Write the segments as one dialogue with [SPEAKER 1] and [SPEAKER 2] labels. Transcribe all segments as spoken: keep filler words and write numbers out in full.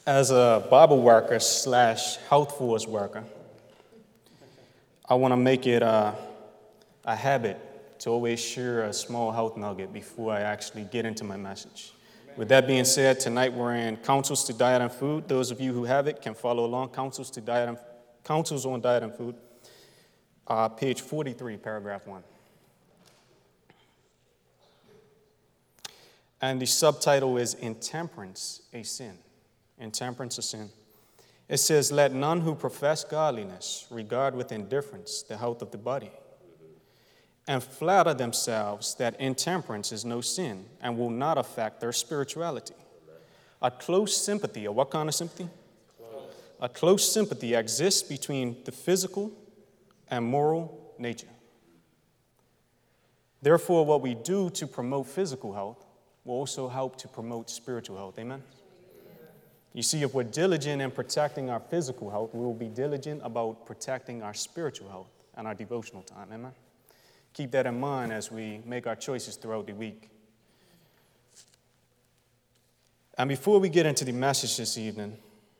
[SPEAKER 1] As a Bible worker slash health force worker, I want to make it a, a habit to always share a small health nugget before I actually get into my message. With that being said, tonight we're in Counsels to Diet and Food. Those of you who have it can follow along. Counsels to Diet and Counsels on Diet and Food, uh, page forty-three, paragraph one. And the subtitle is Intemperance, a Sin. Intemperance, a sin. It says, let none who profess godliness regard with indifference the health of the body, and flatter themselves that intemperance is no sin and will not affect their spirituality. A close sympathy, or what kind of sympathy? Close. A close sympathy exists between the physical and moral nature. Therefore, what we do to promote physical health will also help to promote spiritual health. Amen? You see, if we're diligent in protecting our physical health, we will be diligent about protecting our spiritual health and our devotional time. Amen? Keep that in mind as we make our choices throughout the week. And before we get into the message this evening,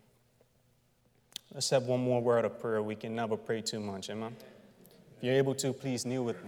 [SPEAKER 1] let's have one more word of prayer. We can never pray too much. Amen? If you're able to, please kneel with me.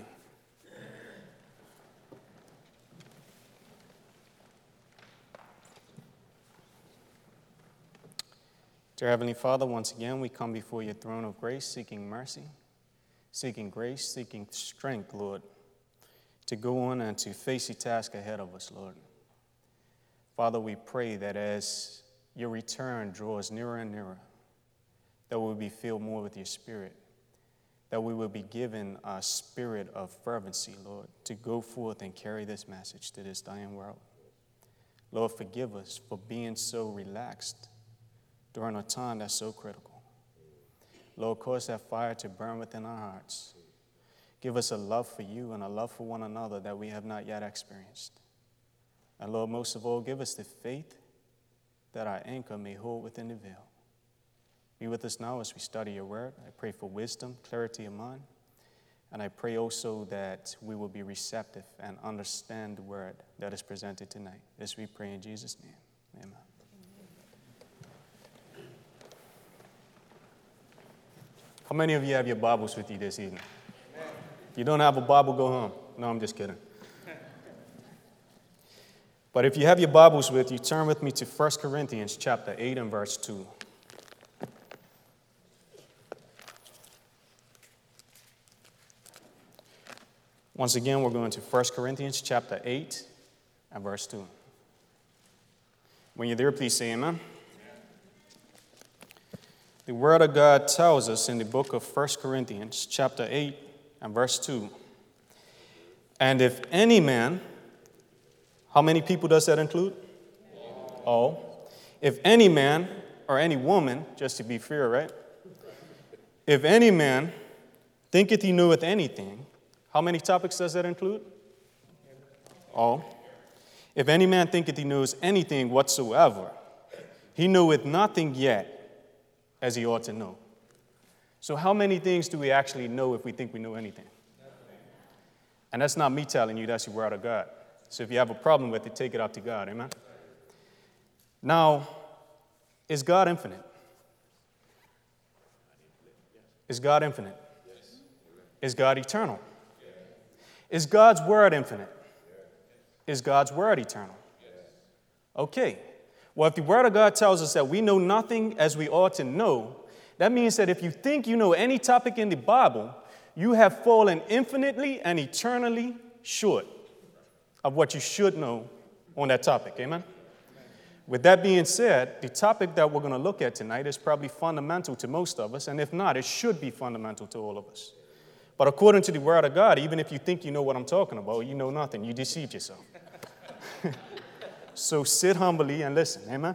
[SPEAKER 1] Dear Heavenly Father, once again, we come before your throne of grace, seeking mercy, seeking grace, seeking strength, Lord, to go on and to face the task ahead of us, Lord. Father, we pray that as your return draws nearer and nearer, that we will be filled more with your Spirit, that we will be given a spirit of fervency, Lord, to go forth and carry this message to this dying world. Lord, forgive us for being so relaxed during a time that's so critical. Lord, cause that fire to burn within our hearts. Give us a love for you and a love for one another that we have not yet experienced. And Lord, most of all, give us the faith that our anchor may hold within the veil. Be with us now as we study your word. I pray for wisdom, clarity of mind, and I pray also that we will be receptive and understand the word that is presented tonight. This we pray in Jesus' name. Amen. How many of you have your Bibles with you this evening? If you don't have a Bible, go home. No, I'm just kidding. But if you have your Bibles with you, turn with me to First Corinthians chapter eight and verse two. Once again, we're going to First Corinthians chapter eight and verse two. When you're there, please say amen. The Word of God tells us in the book of First Corinthians, chapter eight and verse two, and if any man, how many people does that include? All. If any man or any woman, just to be fair, right? If any man thinketh he knoweth anything, how many topics does that include? All. If any man thinketh he knows anything whatsoever, he knoweth nothing yet, as he ought to know. So how many things do we actually know if we think we know anything? And that's not me telling you, that's the word of God. So if you have a problem with it, take it up to God, amen? Now, is God infinite? Is God infinite? Is God eternal? Is God's word infinite? Is God's word eternal? Okay. Well, if the Word of God tells us that we know nothing as we ought to know, that means that if you think you know any topic in the Bible, you have fallen infinitely and eternally short of what you should know on that topic. Amen? With that being said, the topic that we're going to look at tonight is probably fundamental to most of us, and if not, it should be fundamental to all of us. But according to the Word of God, even if you think you know what I'm talking about, you know nothing. You deceived yourself. So sit humbly and listen. Amen?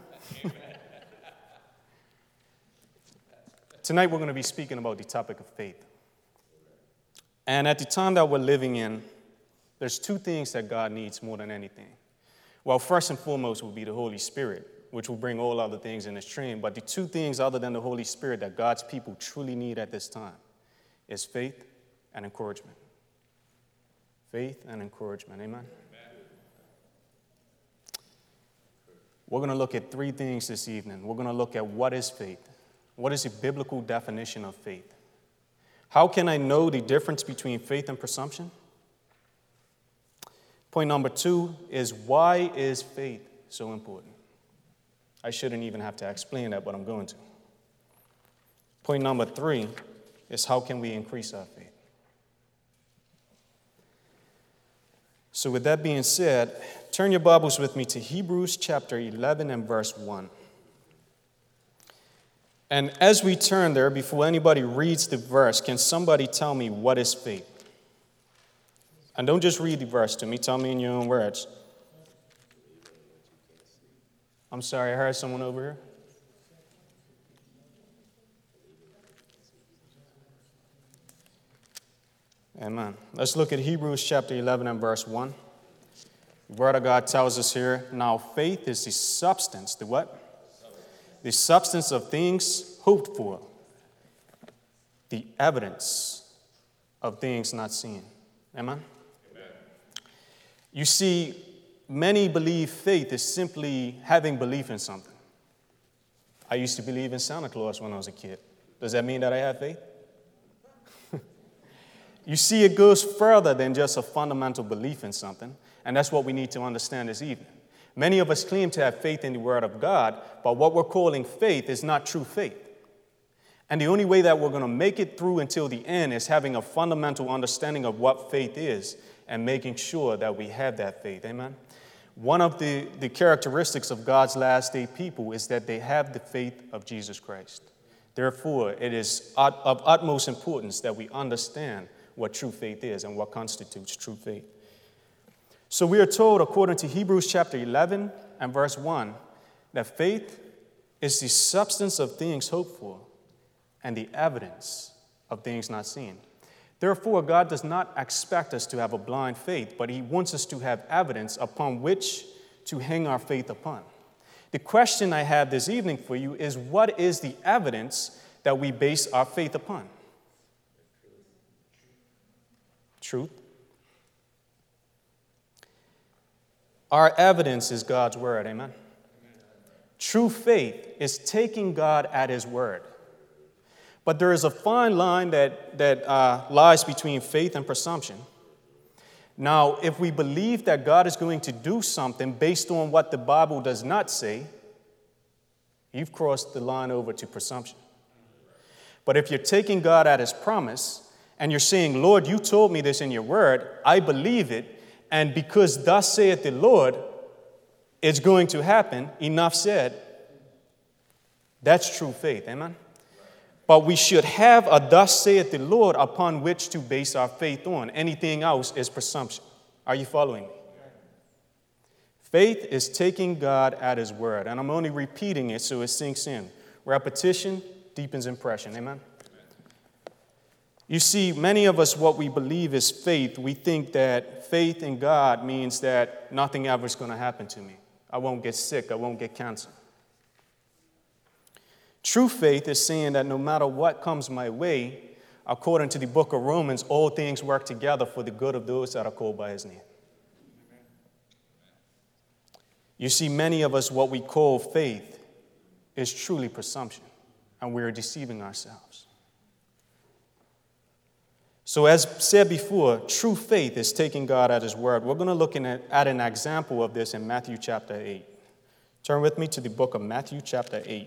[SPEAKER 1] Tonight we're going to be speaking about the topic of faith. And at the time that we're living in, there's two things that God needs more than anything. Well, first and foremost will be the Holy Spirit, which will bring all other things in its train. But the two things other than the Holy Spirit that God's people truly need at this time is faith and encouragement. Faith and encouragement. Amen? We're going to look at three things this evening. We're going to look at what is faith. What is the biblical definition of faith? How can I know the difference between faith and presumption? Point number two is, why is faith so important? I shouldn't even have to explain that, but I'm going to. Point number three is, how can we increase our faith? So with that being said, turn your Bibles with me to Hebrews chapter eleven and verse one. And as we turn there, before anybody reads the verse, can somebody tell me what is faith? And don't just read the verse to me. Tell me in your own words. I'm sorry, I heard someone over here. Amen. Let's look at Hebrews chapter eleven and verse one. The Word of God tells us here, now faith is the substance, the what? The substance of things hoped for, the evidence of things not seen. Amen? Amen. You see, many believe faith is simply having belief in something. I used to believe in Santa Claus when I was a kid. Does that mean that I have faith? You see, it goes further than just a fundamental belief in something, and that's what we need to understand this evening. Many of us claim to have faith in the Word of God, but what we're calling faith is not true faith. And the only way that we're going to make it through until the end is having a fundamental understanding of what faith is and making sure that we have that faith. Amen? One of the, the characteristics of God's last day people is that they have the faith of Jesus Christ. Therefore, it is of utmost importance that we understand what true faith is and what constitutes true faith. So we are told, according to Hebrews chapter eleven and verse one, that faith is the substance of things hoped for and the evidence of things not seen. Therefore, God does not expect us to have a blind faith, but He wants us to have evidence upon which to hang our faith upon. The question I have this evening for you is, what is the evidence that we base our faith upon? Truth. Our evidence is God's word, amen? Amen? True faith is taking God at His word. But there is a fine line that, that uh, lies between faith and presumption. Now, if we believe that God is going to do something based on what the Bible does not say, you've crossed the line over to presumption. But if you're taking God at His promise, and you're saying, Lord, you told me this in your word, I believe it, and because thus saith the Lord, it's going to happen, enough said, that's true faith, amen? But we should have a thus saith the Lord upon which to base our faith on. Anything else is presumption. Are you following me? Faith is taking God at His word, and I'm only repeating it so it sinks in. Repetition deepens impression, amen? You see, many of us, what we believe is faith. We think that faith in God means that nothing ever is going to happen to me. I won't get sick. I won't get cancer. True faith is saying that no matter what comes my way, according to the book of Romans, all things work together for the good of those that are called by His name. You see, many of us, what we call faith is truly presumption, and we are deceiving ourselves. So as said before, true faith is taking God at His word. We're going to look at, at an example of this in Matthew chapter eight. Turn with me to the book of Matthew chapter eight.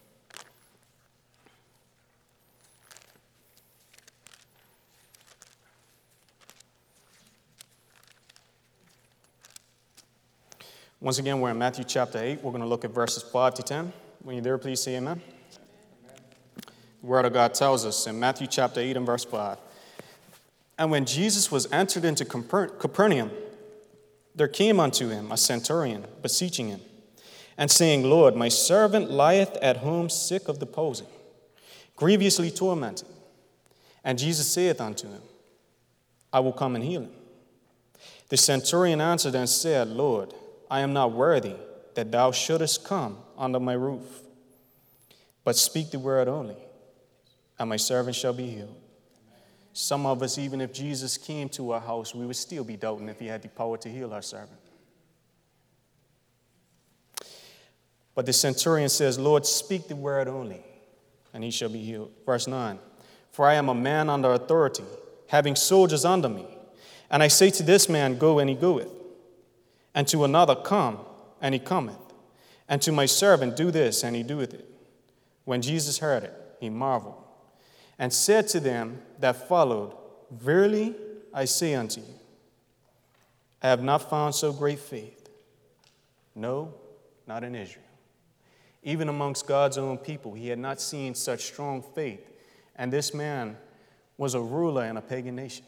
[SPEAKER 1] Once again, we're in Matthew chapter eight. We're going to look at verses five to ten. When you're there, please say amen. Amen. The Word of God tells us in Matthew chapter eight and verse five. And when Jesus was entered into Capernaum, there came unto him a centurion, beseeching him, and saying, Lord, my servant lieth at home sick of the palsy, grievously tormented. And Jesus saith unto him, I will come and heal him. The centurion answered and said, Lord, I am not worthy that thou shouldest come under my roof, but speak the word only, and my servant shall be healed. Some of us, even if Jesus came to our house, we would still be doubting if He had the power to heal our servant. But the centurion says, Lord, speak the word only, and he shall be healed. Verse nine, for I am a man under authority, having soldiers under me. And I say to this man, go, and he goeth. And to another, come, and he cometh. And to my servant, do this, and he doeth it. When Jesus heard it, he marveled, and said to them that followed, verily I say unto you, I have not found so great faith, no, not in Israel. Even amongst God's own people, he had not seen such strong faith. And this man was a ruler in a pagan nation.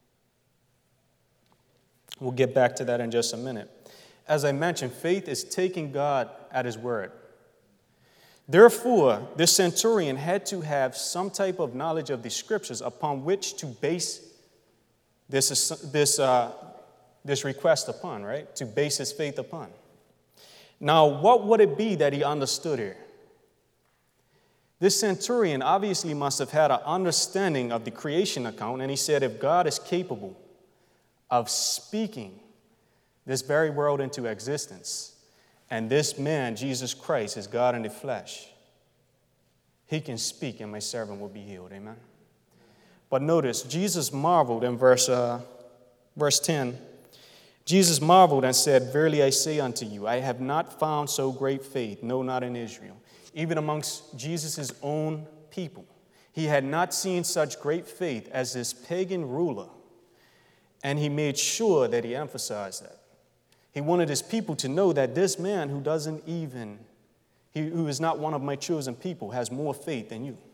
[SPEAKER 1] We'll get back to that in just a minute. As I mentioned, faith is taking God at his word. Therefore, this centurion had to have some type of knowledge of the scriptures upon which to base this, this, uh, this request upon, right? To base his faith upon. Now, what would it be that he understood here? This centurion obviously must have had an understanding of the creation account, and he said, if God is capable of speaking this very world into existence, and this man, Jesus Christ, is God in the flesh, he can speak, and my servant will be healed. Amen? But notice, Jesus marveled in verse, uh, verse ten. Jesus marveled and said, verily I say unto you, I have not found so great faith, no, not in Israel. Even amongst Jesus' own people, he had not seen such great faith as this pagan ruler. And he made sure that he emphasized that. He wanted his people to know that this man who doesn't even, he, who is not one of my chosen people, has more faith than you.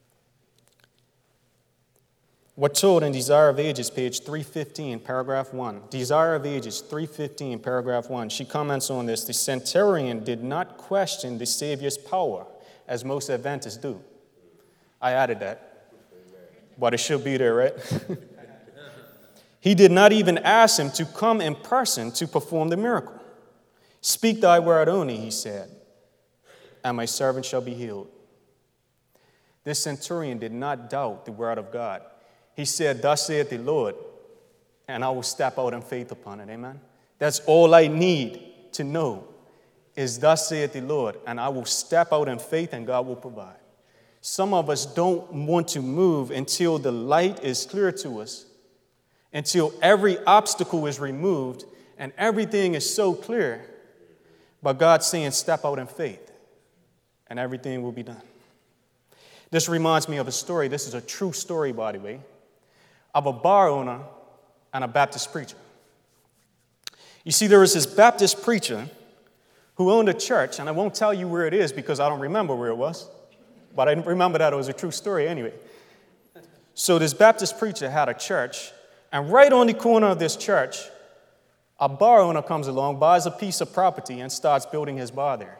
[SPEAKER 1] We're told in Desire of Ages, page three fifteen, paragraph one. Desire of Ages, three fifteen, paragraph one. She comments on this. The centurion did not question the Savior's power, as most Adventists do. I added that. But it should be there, right? He did not even ask him to come in person to perform the miracle. Speak thy word only, he said, and my servant shall be healed. This centurion did not doubt the word of God. He said, thus saith the Lord, and I will step out in faith upon it. Amen? That's all I need to know is thus saith the Lord, and I will step out in faith and God will provide. Some of us don't want to move until the light is clear to us, until every obstacle is removed and everything is so clear. But God's saying, step out in faith, and everything will be done. This reminds me of a story. This is a true story, by the way, of a bar owner and a Baptist preacher. You see, there was this Baptist preacher who owned a church, and I won't tell you where it is because I don't remember where it was, but I remember that it was a true story anyway. So this Baptist preacher had a church, and right on the corner of this church, a bar owner comes along, buys a piece of property, and starts building his bar there.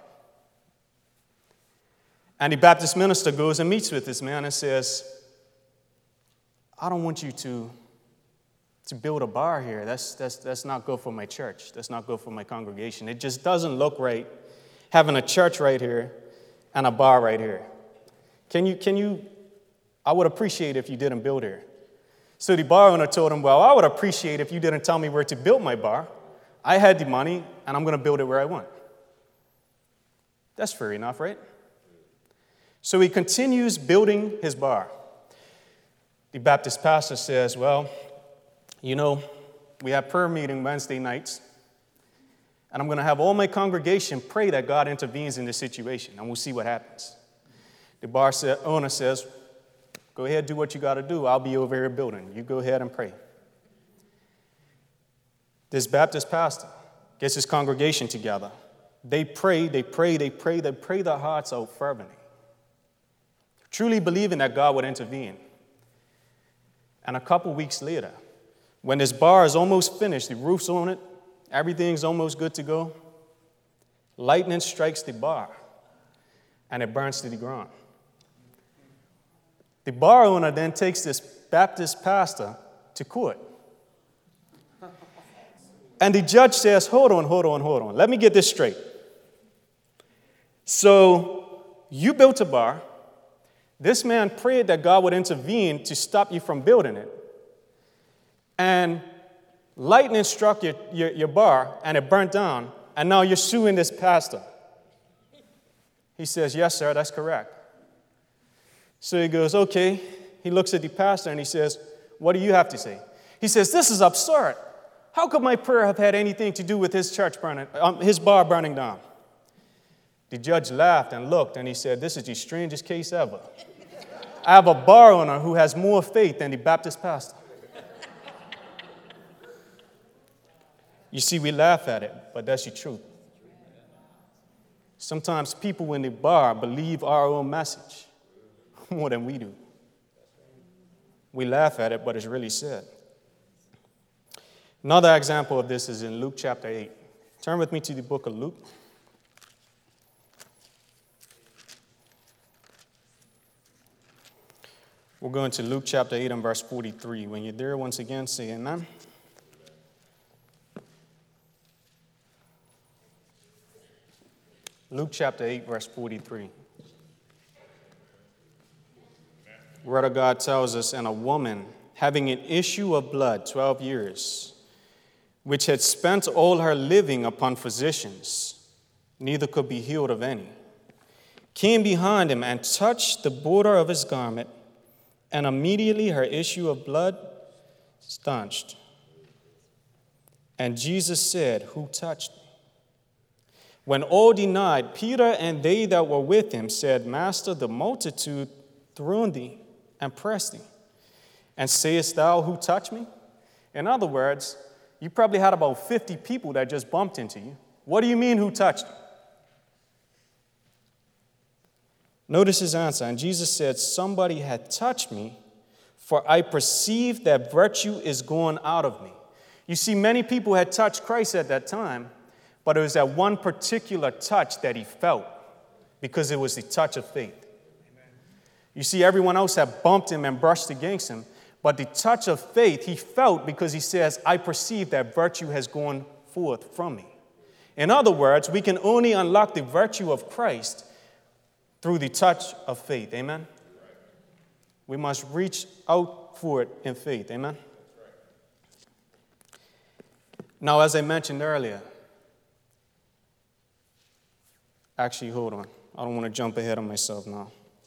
[SPEAKER 1] And the Baptist minister goes and meets with this man and says, I don't want you to, to build a bar here. That's, that's, that's not good for my church. That's not good for my congregation. It just doesn't look right having a church right here and a bar right here. Can you, can you, I would appreciate if you didn't build here. So the bar owner told him, well, I would appreciate if you didn't tell me where to build my bar. I had the money, and I'm going to build it where I want. That's fair enough, right? So he continues building his bar. The Baptist pastor says, well, you know, we have prayer meeting Wednesday nights, and I'm going to have all my congregation pray that God intervenes in this situation, and we'll see what happens. The bar owner says, go ahead, do what you got to do. I'll be over here building. You go ahead and pray. This Baptist pastor gets his congregation together. They pray, they pray, they pray, they pray their hearts out fervently, truly believing that God would intervene. And a couple weeks later, when this bar is almost finished, the roof's on it, everything's almost good to go, lightning strikes the bar, and it burns to the ground. The bar owner then takes this Baptist pastor to court. And the judge says, hold on, hold on, hold on. Let me get this straight. So you built a bar. This man prayed that God would intervene to stop you from building it. And lightning struck your, your, your bar, and it burnt down, and now you're suing this pastor. He says, yes, sir, that's correct. So he goes, okay. He looks at the pastor and he says, what do you have to say? He says, this is absurd. How could my prayer have had anything to do with his church burning, um, his bar burning down? The judge laughed and looked and he said, this is the strangest case ever. I have a bar owner who has more faith than the Baptist pastor. You see, we laugh at it, but that's the truth. Sometimes people in the bar believe our own message more than we do. We laugh at it, but it's really said. Another example of this is in Luke chapter eight. Turn with me to the book of Luke. We're going to Luke chapter eight and verse forty-three. When you're there, once again, say amen. Luke chapter eight, verse forty-three. The Word of God tells us, and a woman having an issue of blood twelve years, which had spent all her living upon physicians, neither could be healed of any, came behind him and touched the border of his garment, and immediately her issue of blood stanched. And Jesus said, who touched me? When all denied, Peter and they that were with him said, Master, the multitude throng thee and press thee. And sayest thou, who touched me? In other words, you probably had about fifty people that just bumped into you. What do you mean, who touched you? Notice his answer. And Jesus said, somebody had touched me, for I perceive that virtue is gone out of me. You see, many people had touched Christ at that time, but it was that one particular touch that he felt, because it was the touch of faith. Amen. You see, everyone else had bumped him and brushed against him, but the touch of faith he felt because he says, I perceive that virtue has gone forth from me. In other words, we can only unlock the virtue of Christ through the touch of faith. Amen? We must reach out for it in faith. Amen? Now, as I mentioned earlier, actually, hold on. I don't want to jump ahead of myself now.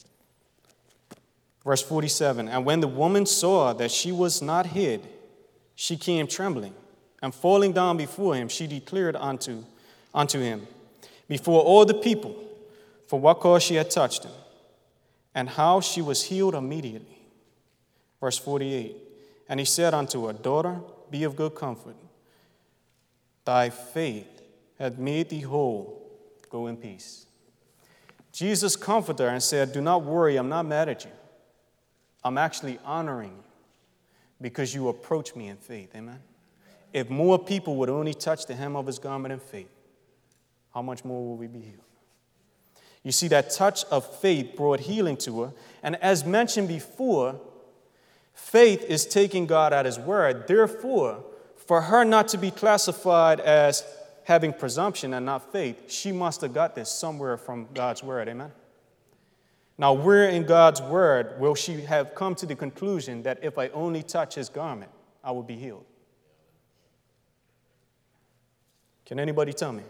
[SPEAKER 1] Verse forty-seven, and when the woman saw that she was not hid, she came trembling, and falling down before him, she declared unto, unto him, before all the people, for what cause she had touched him, and how she was healed immediately. Verse forty-eight, and he said unto her, Daughter, be of good comfort. Thy faith hath made thee whole. Go in peace. Jesus comforted her and said, do not worry, I'm not mad at you. I'm actually honoring you because you approach me in faith. Amen? If more people would only touch the hem of his garment in faith, how much more will we be healed? You see, that touch of faith brought healing to her. And as mentioned before, faith is taking God at his word. Therefore, for her not to be classified as having presumption and not faith, she must have got this somewhere from God's word. Amen? Now, where in God's word will she have come to the conclusion that if I only touch his garment, I will be healed? Can anybody tell me?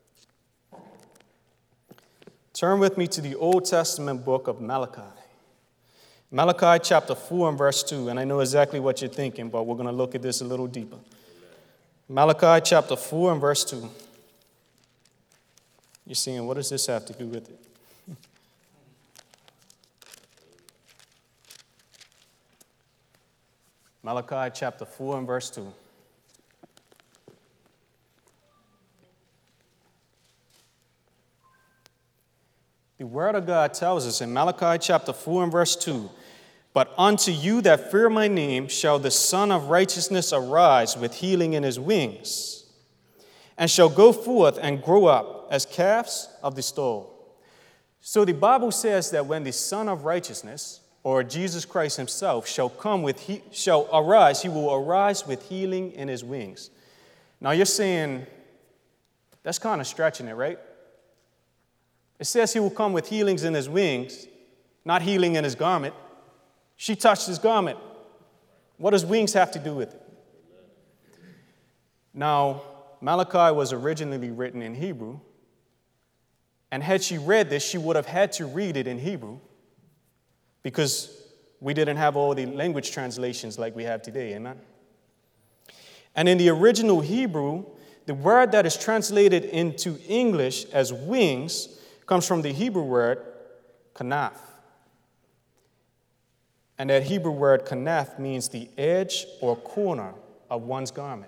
[SPEAKER 1] Turn with me to the Old Testament book of Malachi. Malachi chapter four and verse two, and I know exactly what you're thinking, but we're going to look at this a little deeper. Malachi chapter four and verse two. You're saying, what does this have to do with it? Malachi chapter four and verse two. The word of God tells us in Malachi chapter four and verse two, but unto you that fear my name shall the Son of Righteousness arise with healing in his wings, and shall go forth and grow up as calves of the stall. So the Bible says that when the Son of Righteousness, or Jesus Christ himself, shall come with, he, shall arise, he will arise with healing in his wings. Now you're saying, that's kind of stretching it, right? It says he will come with healings in his wings, not healing in his garment. She touched his garment. What does wings have to do with it? Now, Malachi was originally written in Hebrew, And had she read this, she would have had to read it in Hebrew because we didn't have all the language translations like we have today, amen? And in the original Hebrew, the word that is translated into English as wings comes from the Hebrew word kanaf. And that Hebrew word kanaf means the edge or corner of one's garment.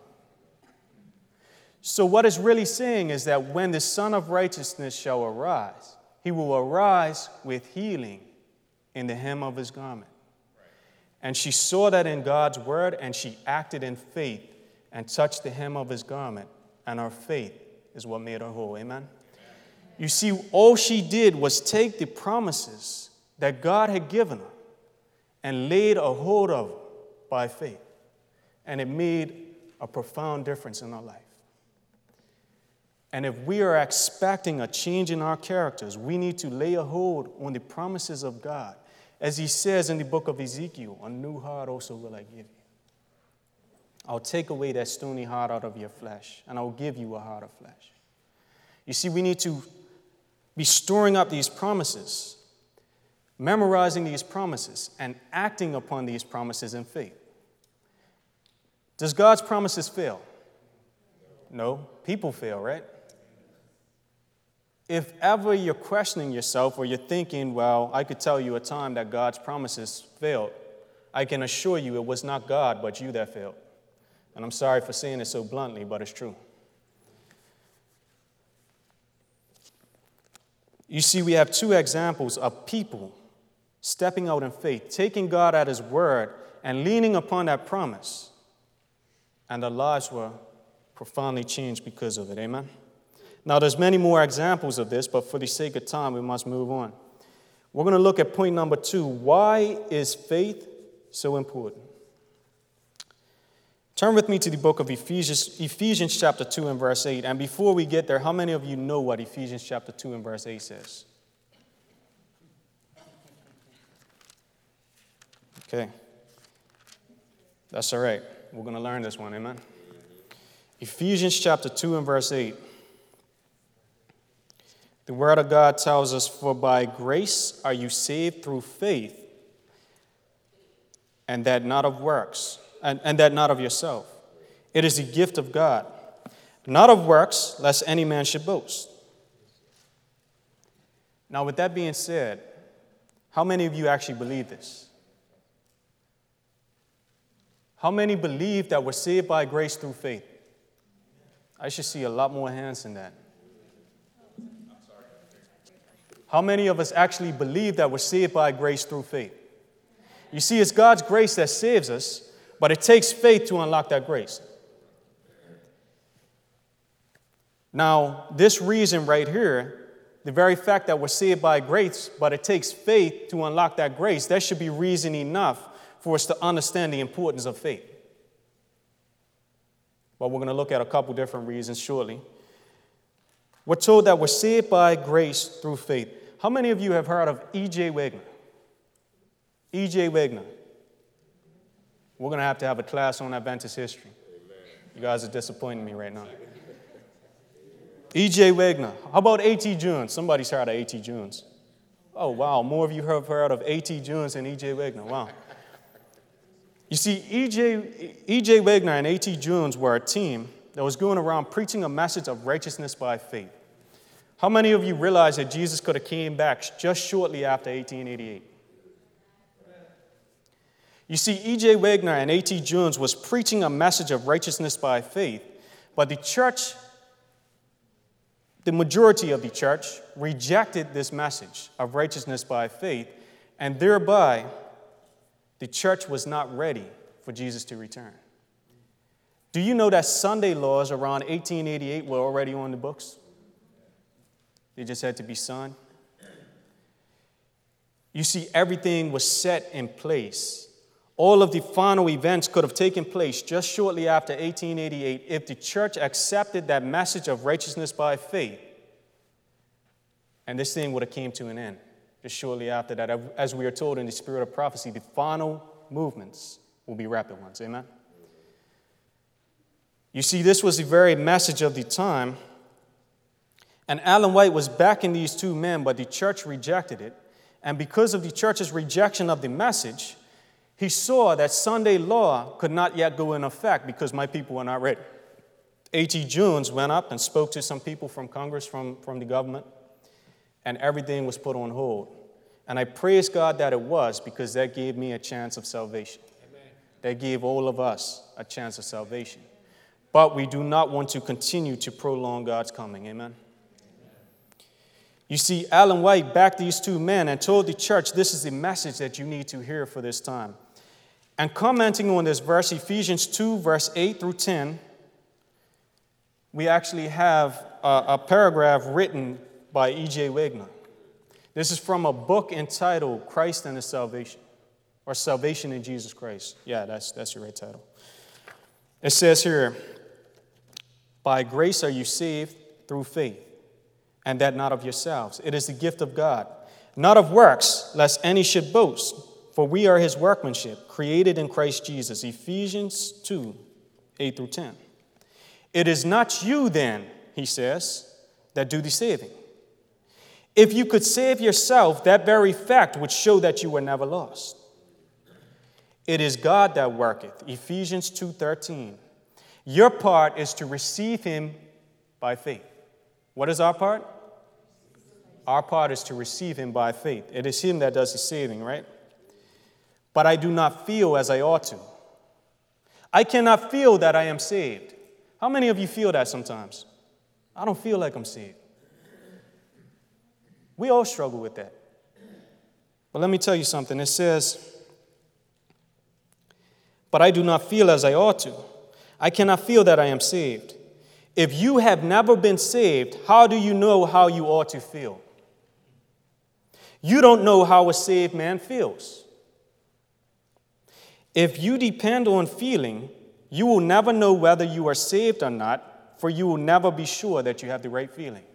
[SPEAKER 1] So what it's really saying is that when the Son of Righteousness shall arise, he will arise with healing in the hem of his garment. And she saw that in God's word, and she acted in faith and touched the hem of his garment, and her faith is what made her whole. Amen? You see, all she did was take the promises that God had given her and laid a hold of her by faith. And it made a profound difference in her life. And if we are expecting a change in our characters, we need to lay a hold on the promises of God. As he says in the book of Ezekiel, a new heart also will I give you. I'll take away that stony heart out of your flesh, and I'll give you a heart of flesh. You see, we need to be storing up these promises, memorizing these promises, and acting upon these promises in faith. Does God's promises fail? No. People fail, right? If ever you're questioning yourself or you're thinking, well, I could tell you a time that God's promises failed, I can assure you it was not God but you that failed. And I'm sorry for saying it so bluntly, but it's true. You see, we have two examples of people stepping out in faith, taking God at his word and leaning upon that promise. And their lives were profoundly changed because of it. Amen? Now, there's many more examples of this, but for the sake of time, we must move on. We're going to look at point number two. Why is faith so important? Turn with me to the book of Ephesians, Ephesians chapter two and verse eight. And before we get there, how many of you know what Ephesians chapter two and verse eight says? Okay. That's all right. We're going to learn this one, amen? Ephesians chapter two and verse eight. The word of God tells us, for by grace are you saved through faith, and that not of works, and, and that not of yourself. It is the gift of God, not of works, lest any man should boast. Now, with that being said, how many of you actually believe this? How many believe that we're saved by grace through faith? I should see a lot more hands than that. How many of us actually believe that we're saved by grace through faith? You see, it's God's grace that saves us, but it takes faith to unlock that grace. Now, this reason right here, the very fact that we're saved by grace, but it takes faith to unlock that grace, that should be reason enough for us to understand the importance of faith. But we're going to look at a couple different reasons shortly. We're told that we're saved by grace through faith. How many of you have heard of E J. Wagner? E J. Wagner. We're going to have to have a class on Adventist history. You guys are disappointing me right now. E J. Wagner. How about A T. Jones? Somebody's heard of A T. Jones. Oh, wow. More of you have heard of A T. Jones than E J. Wagner. Wow. You see, E J. E J. Wagner and A T. Jones were a team that was going around preaching a message of righteousness by faith. How many of you realize that Jesus could have came back just shortly after eighteen eighty-eight? You see, E J. Wagner and A T. Jones was preaching a message of righteousness by faith, but the church, the majority of the church, rejected this message of righteousness by faith, and thereby the church was not ready for Jesus to return. Do you know that Sunday laws around eighteen eighty-eight were already on the books? They just had to be signed. You see, everything was set in place. All of the final events could have taken place just shortly after eighteen eighty-eight if the church accepted that message of righteousness by faith. And this thing would have came to an end just shortly after that. As we are told in the spirit of prophecy, the final movements will be rapid ones. Amen? You see, this was the very message of the time. And Ellen White was backing these two men, but the church rejected it. And because of the church's rejection of the message, he saw that Sunday law could not yet go in effect because my people were not ready. A T Jones went up and spoke to some people from Congress, from, from the government, and everything was put on hold. And I praise God that it was, because that gave me a chance of salvation. Amen. That gave all of us a chance of salvation. But we do not want to continue to prolong God's coming. Amen. You see, Ellen White backed these two men and told the church, this is the message that you need to hear for this time. And commenting on this verse, Ephesians two, verse eight through ten, we actually have a, a paragraph written by E J Wagner. This is from a book entitled Christ and His Salvation, or Salvation in Jesus Christ. Yeah, that's, that's your right title. It says here, by grace are you saved through faith, and that not of yourselves. It is the gift of God, not of works, lest any should boast. For we are His workmanship, created in Christ Jesus. Ephesians two, eight through ten. It is not you then, he says, that do the saving. If you could save yourself, that very fact would show that you were never lost. It is God that worketh. Ephesians two thirteen. Your part is to receive Him by faith. What is our part? Our part is to receive Him by faith. It is Him that does the saving, right? But I do not feel as I ought to. I cannot feel that I am saved. How many of you feel that sometimes? I don't feel like I'm saved. We all struggle with that. But let me tell you something. It says, but I do not feel as I ought to. I cannot feel that I am saved. If you have never been saved, how do you know how you ought to feel? You don't know how a saved man feels. If you depend on feeling, you will never know whether you are saved or not, for you will never be sure that you have the right feeling.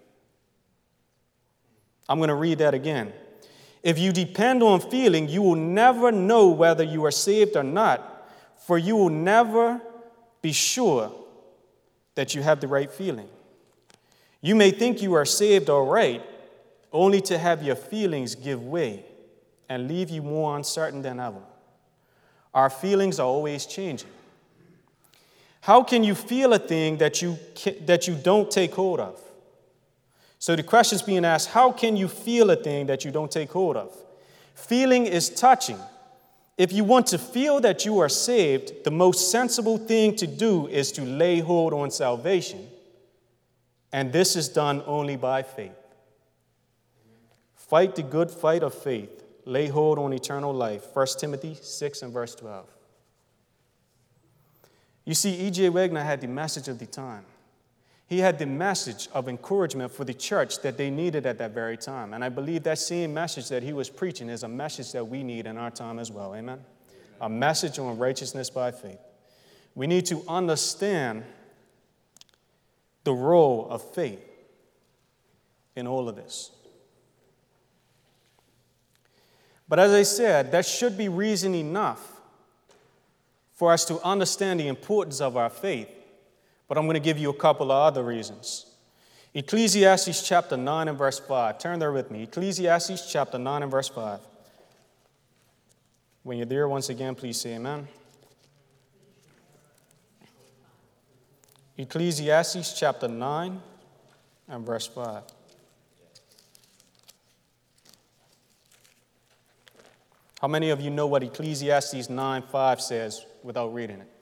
[SPEAKER 1] I'm going to read that again. If you depend on feeling, you will never know whether you are saved or not, for you will never be sure that you have the right feeling. You may think you are saved all right, only to have your feelings give way and leave you more uncertain than ever. Our feelings are always changing. How can you feel a thing that you, that you don't take hold of? So the question is being asked, how can you feel a thing that you don't take hold of? Feeling is touching. If you want to feel that you are saved, the most sensible thing to do is to lay hold on salvation. And this is done only by faith. Fight the good fight of faith. Lay hold on eternal life. First Timothy six and verse twelve. You see, E J Wagner had the message of the time. He had the message of encouragement for the church that they needed at that very time. And I believe that same message that he was preaching is a message that we need in our time as well. Amen? A message on righteousness by faith. We need to understand the role of faith in all of this. But as I said, that should be reason enough for us to understand the importance of our faith. But I'm going to give you a couple of other reasons. Ecclesiastes chapter nine and verse five. Turn there with me. Ecclesiastes chapter nine and verse five. When you're there, once again, please say amen. Ecclesiastes chapter nine and verse five. How many of you know what Ecclesiastes nine five says without reading it?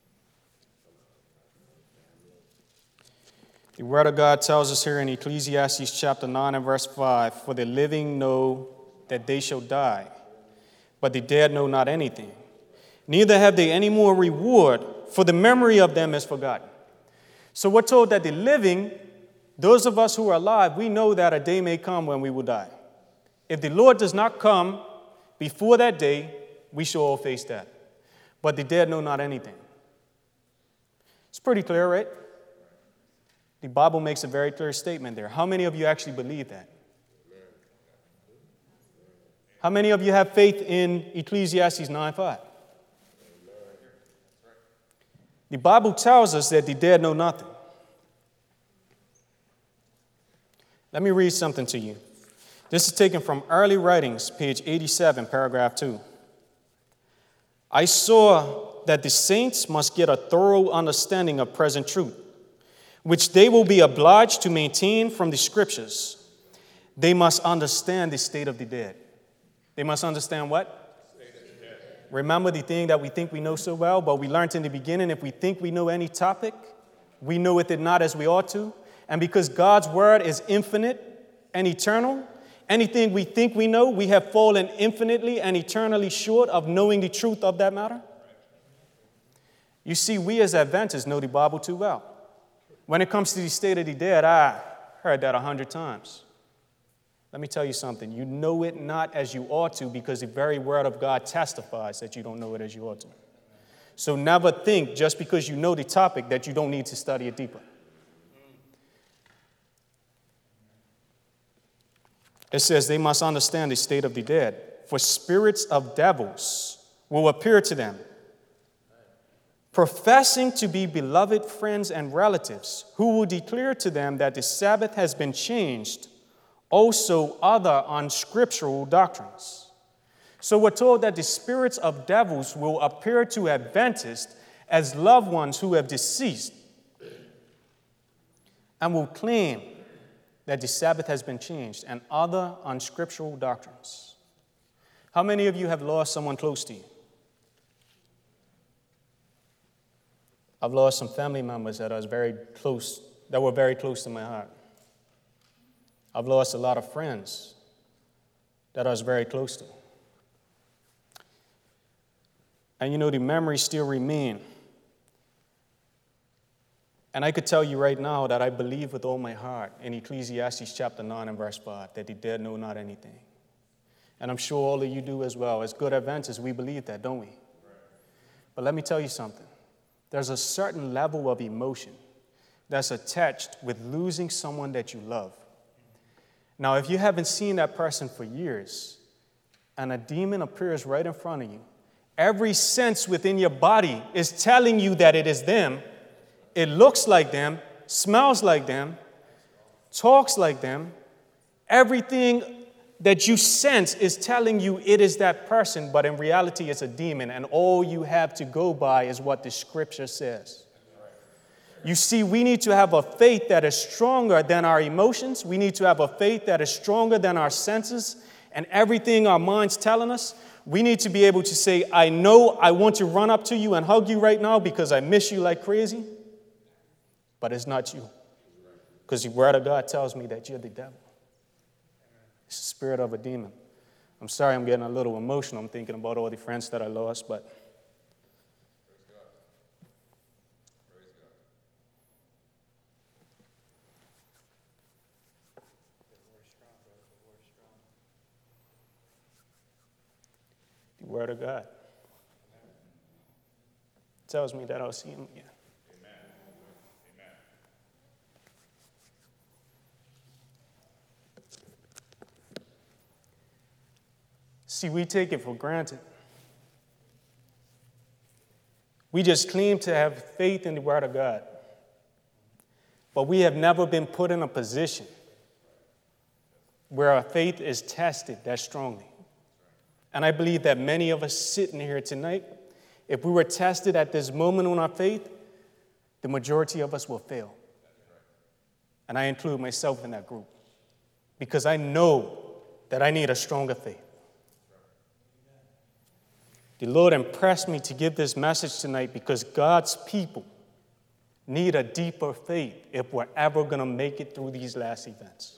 [SPEAKER 1] The Word of God tells us here in Ecclesiastes chapter nine and verse five, for the living know that they shall die, but the dead know not anything. Neither have they any more reward, for the memory of them is forgotten. So we're told that the living, those of us who are alive, we know that a day may come when we will die. If the Lord does not come before that day, we shall all face death. But the dead know not anything. It's pretty clear, right? The Bible makes a very clear statement there. How many of you actually believe that? How many of you have faith in Ecclesiastes nine five? The Bible tells us that the dead know nothing. Let me read something to you. This is taken from Early Writings, page eighty-seven, paragraph two. I saw that the saints must get a thorough understanding of present truth, which they will be obliged to maintain from the scriptures. They must understand the state of the dead. They must understand what? Remember the thing that we think we know so well, but we learned in the beginning, if we think we know any topic, we know it not as we ought to. And because God's word is infinite and eternal, anything we think we know, we have fallen infinitely and eternally short of knowing the truth of that matter. You see, we as Adventists know the Bible too well. When it comes to the state of the dead, I heard that a hundred times. Let me tell you something. You know it not as you ought to because the very word of God testifies that you don't know it as you ought to. So never think just because you know the topic that you don't need to study it deeper. It says they must understand the state of the dead, for spirits of devils will appear to them, professing to be beloved friends and relatives, who will declare to them that the Sabbath has been changed, also other unscriptural doctrines. So we're told that the spirits of devils will appear to Adventists as loved ones who have deceased and will claim that the Sabbath has been changed and other unscriptural doctrines. How many of you have lost someone close to you? I've lost some family members that are very close, that were very close to my heart. I've lost a lot of friends that I was very close to. And you know, the memories still remain. And I could tell you right now that I believe with all my heart in Ecclesiastes chapter nine and verse five, that the dead know not anything. And I'm sure all of you do as well. As good Adventists, we believe that, don't we? But let me tell you something. There's a certain level of emotion that's attached with losing someone that you love. Now, if you haven't seen that person for years, and a demon appears right in front of you, every sense within your body is telling you that it is them. It looks like them, smells like them, talks like them. Everything that you sense is telling you it is that person, but in reality it's a demon, and all you have to go by is what the scripture says. You see, we need to have a faith that is stronger than our emotions. We need to have a faith that is stronger than our senses and everything our mind's telling us. We need to be able to say, I know I want to run up to you and hug you right now because I miss you like crazy, but it's not you. Because the word of God tells me that you're the devil. It's the spirit of a demon. I'm sorry I'm getting a little emotional. I'm thinking about all the friends that I lost, but the word of God tells me that I'll see him again. Amen. Amen. See, we take it for granted. We just claim to have faith in the word of God, but we have never been put in a position where our faith is tested that strongly. And I believe that many of us sitting here tonight, if we were tested at this moment on our faith, the majority of us will fail. And I include myself in that group because I know that I need a stronger faith. The Lord impressed me to give this message tonight because God's people need a deeper faith if we're ever going to make it through these last events.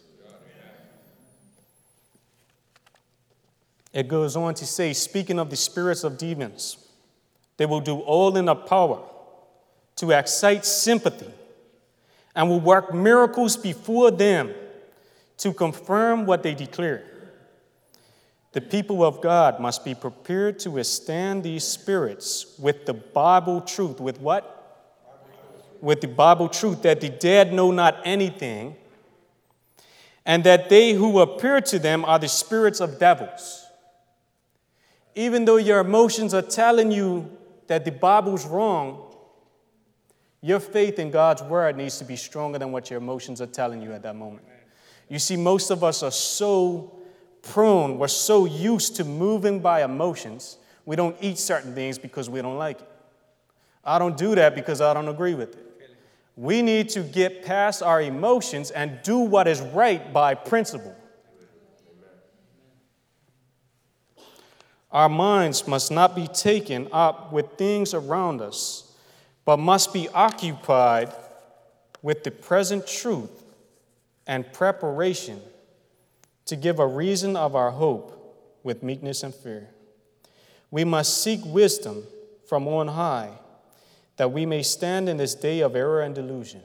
[SPEAKER 1] It goes on to say, speaking of the spirits of demons, they will do all in their power to excite sympathy and will work miracles before them to confirm what they declare. The people of God must be prepared to withstand these spirits with the Bible truth. With what? With the Bible truth that the dead know not anything, and that they who appear to them are the spirits of devils. Even though your emotions are telling you that the Bible's wrong, your faith in God's word needs to be stronger than what your emotions are telling you at that moment. You see, most of us are so prone, we're so used to moving by emotions, we don't eat certain things because we don't like it. I don't do that because I don't agree with it. We need to get past our emotions and do what is right by principle. Our minds must not be taken up with things around us, but must be occupied with the present truth and preparation to give a reason of our hope with meekness and fear. We must seek wisdom from on high, that we may stand in this day of error and delusion.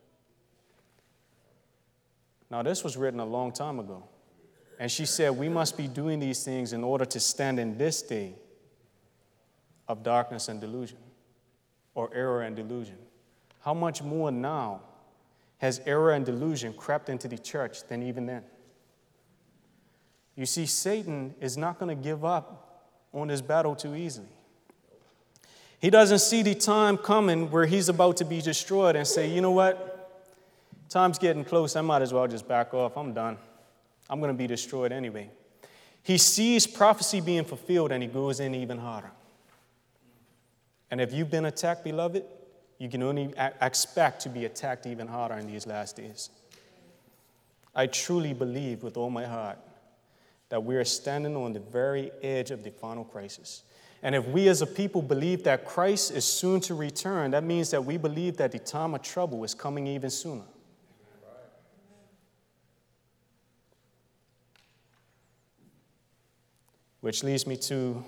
[SPEAKER 1] Now, this was written a long time ago. And she said we must be doing these things in order to stand in this day of darkness and delusion, or error and delusion. How much more now has error and delusion crept into the church than even then? You see, Satan is not going to give up on this battle too easily. He doesn't see the time coming where he's about to be destroyed and say, you know what? Time's getting close. I might as well just back off. I'm done. I'm going to be destroyed anyway. He sees prophecy being fulfilled and he goes in even harder. And if you've been attacked, beloved, you can only expect to be attacked even harder in these last days. I truly believe with all my heart that we are standing on the very edge of the final crisis. And if we as a people believe that Christ is soon to return, that means that we believe that the time of trouble is coming even sooner. Which leads me to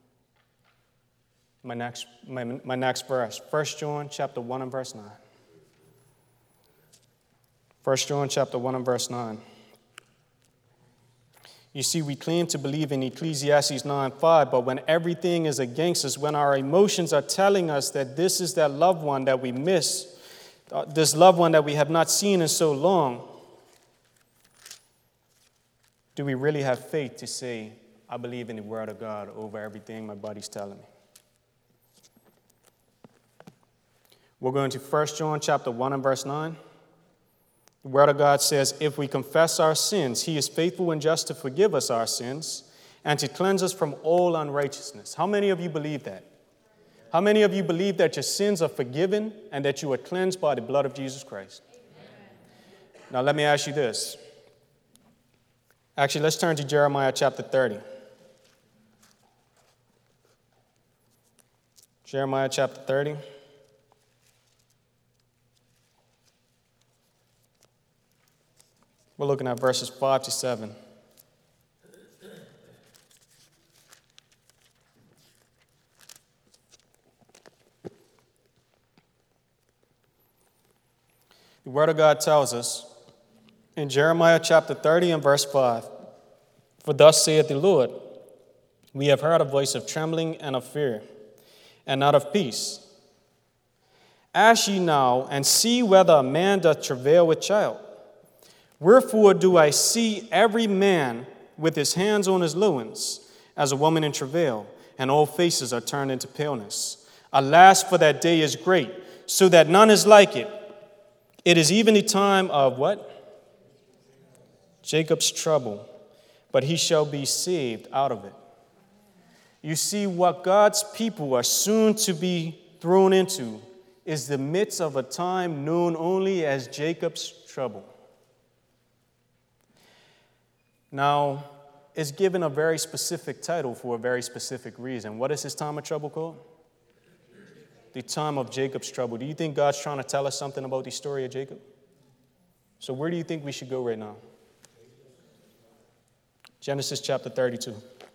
[SPEAKER 1] my next, my, my next verse, First John chapter one and verse nine. First John chapter one and verse nine. You see, we claim to believe in Ecclesiastes nine five, but when everything is against us, when our emotions are telling us that this is that loved one that we miss, uh, this loved one that we have not seen in so long, do we really have faith to say, I believe in the word of God over everything my body's telling me? We're going to First John chapter one and verse nine. The word of God says, if we confess our sins, he is faithful and just to forgive us our sins and to cleanse us from all unrighteousness. How many of you believe that? How many of you believe that your sins are forgiven and that you are cleansed by the blood of Jesus Christ? Amen. Now let me ask you this. Actually, let's turn to Jeremiah chapter thirty. Jeremiah chapter thirty. We're looking at verses five to seven. The Word of God tells us in Jeremiah chapter thirty and verse five, for thus saith the Lord, we have heard a voice of trembling and of fear, and not of peace. Ask ye now, and see whether a man doth travail with child. Wherefore do I see every man with his hands on his loins, as a woman in travail, and all faces are turned into paleness. Alas, for that day is great, so that none is like it. It is even the time of what? Jacob's trouble, but he shall be saved out of it. You see, what God's people are soon to be thrown into is the midst of a time known only as Jacob's trouble. Now, it's given a very specific title for a very specific reason. What is his time of trouble called? The time of Jacob's trouble. Do you think God's trying to tell us something about the story of Jacob? So where do you think we should go right now? Genesis chapter thirty-two.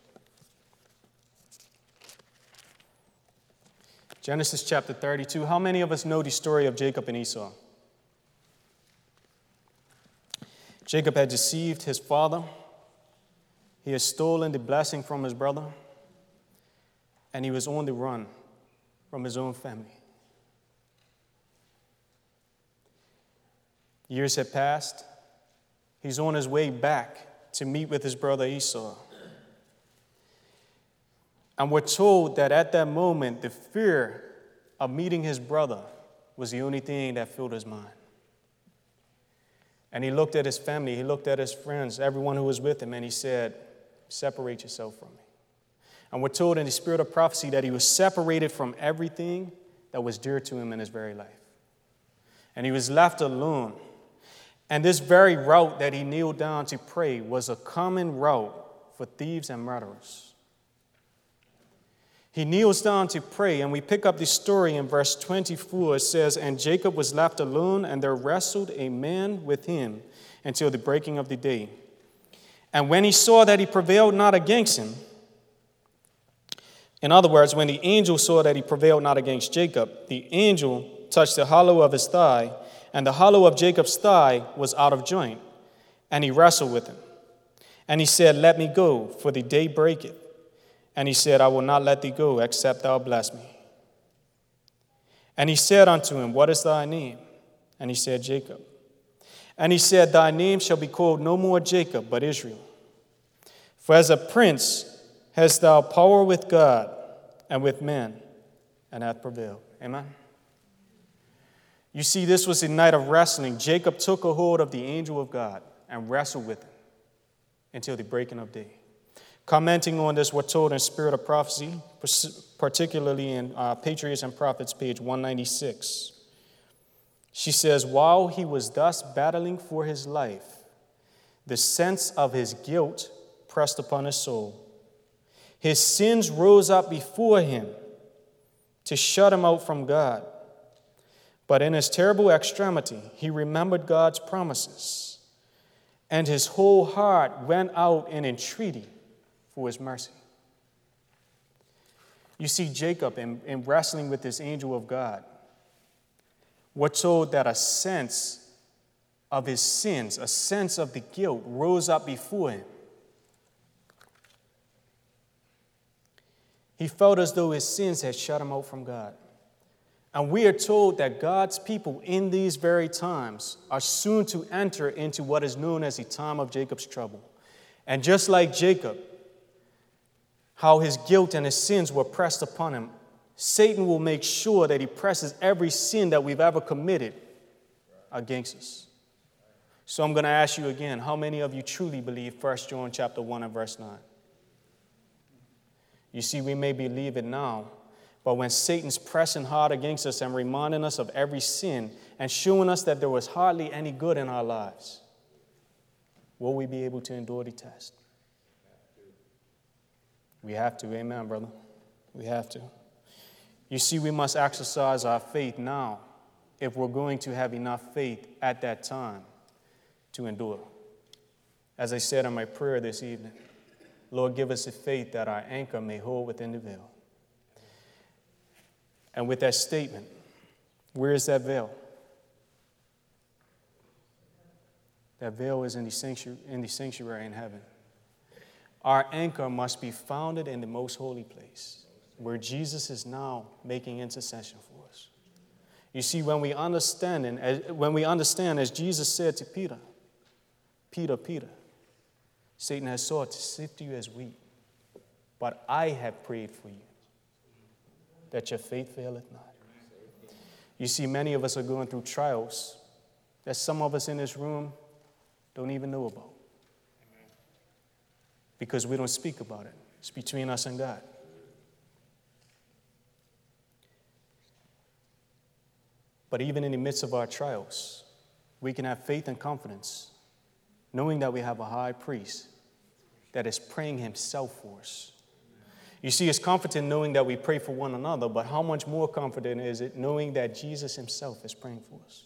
[SPEAKER 1] Genesis chapter thirty-two. How many of us know the story of Jacob and Esau? Jacob had deceived his father. He had stolen the blessing from his brother. And he was on the run from his own family. Years had passed. He's on his way back to meet with his brother Esau. And we're told that at that moment, the fear of meeting his brother was the only thing that filled his mind. And he looked at his family, he looked at his friends, everyone who was with him, and he said, separate yourself from me. And we're told in the spirit of prophecy that he was separated from everything that was dear to him in his very life. And he was left alone. And this very route that he kneeled down to pray was a common route for thieves and murderers. He kneels down to pray, and we pick up the story in verse twenty-four. It says, and Jacob was left alone, and there wrestled a man with him until the breaking of the day. And when he saw that he prevailed not against him, in other words, when the angel saw that he prevailed not against Jacob, the angel touched the hollow of his thigh, and the hollow of Jacob's thigh was out of joint, and he wrestled with him. And he said, let me go, for the day breaketh. And he said, I will not let thee go, except thou bless me. And he said unto him, what is thy name? And he said, Jacob. And he said, thy name shall be called no more Jacob, but Israel. For as a prince hast thou power with God and with men, and hath prevailed. Amen. You see, this was a night of wrestling. Jacob took a hold of the angel of God and wrestled with him until the breaking of day. Commenting on this, we're told in Spirit of Prophecy, particularly in uh, Patriots and Prophets, page one ninety-six. She says, while he was thus battling for his life, the sense of his guilt pressed upon his soul. His sins rose up before him to shut him out from God. But in his terrible extremity, he remembered God's promises, and his whole heart went out in entreaty for his mercy. You see, Jacob, in, in wrestling with this angel of God, we're told that a sense of his sins, a sense of the guilt, rose up before him. He felt as though his sins had shut him out from God. And we are told that God's people in these very times are soon to enter into what is known as the time of Jacob's trouble. And just like Jacob, how his guilt and his sins were pressed upon him, Satan will make sure that he presses every sin that we've ever committed against us. So I'm going to ask you again, how many of you truly believe First John chapter one and verse nine? You see, we may believe it now, but when Satan's pressing hard against us and reminding us of every sin and showing us that there was hardly any good in our lives, will we be able to endure the test? We have to. Amen, brother. We have to. You see, we must exercise our faith now if we're going to have enough faith at that time to endure. As I said in my prayer this evening, Lord, give us a faith that our anchor may hold within the veil. And with that statement, where is that veil? That veil is in the sanctuary, in the sanctuary in heaven. Our anchor must be founded in the most holy place, where Jesus is now making intercession for us. You see, when we understand, and as, when we understand, as Jesus said to Peter, Peter, Peter, Satan has sought to sift you as wheat, but I have prayed for you, that your faith faileth not. You see, many of us are going through trials that some of us in this room don't even know about, because we don't speak about it. It's between us and God. But even in the midst of our trials, we can have faith and confidence, knowing that we have a high priest that is praying himself for us. You see, it's comforting knowing that we pray for one another, but how much more comforting is it knowing that Jesus himself is praying for us?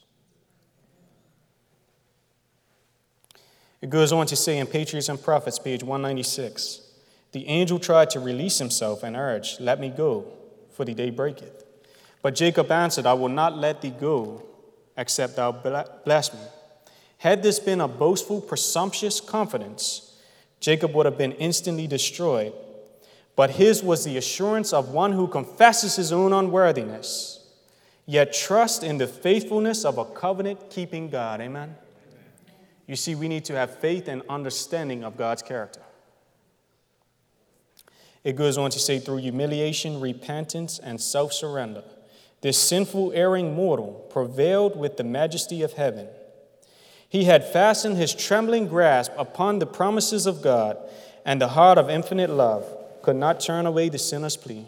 [SPEAKER 1] It goes on to say in Patriots and Prophets, page one ninety-six, the angel tried to release himself and urged, let me go, for the day breaketh. But Jacob answered, I will not let thee go, except thou bless me. Had this been a boastful, presumptuous confidence, Jacob would have been instantly destroyed. But his was the assurance of one who confesses his own unworthiness, yet trusts in the faithfulness of a covenant-keeping God. Amen? You see, we need to have faith and understanding of God's character. It goes on to say, through humiliation, repentance, and self-surrender, this sinful, erring mortal prevailed with the majesty of heaven. He had fastened his trembling grasp upon the promises of God, and the heart of infinite love could not turn away the sinner's plea.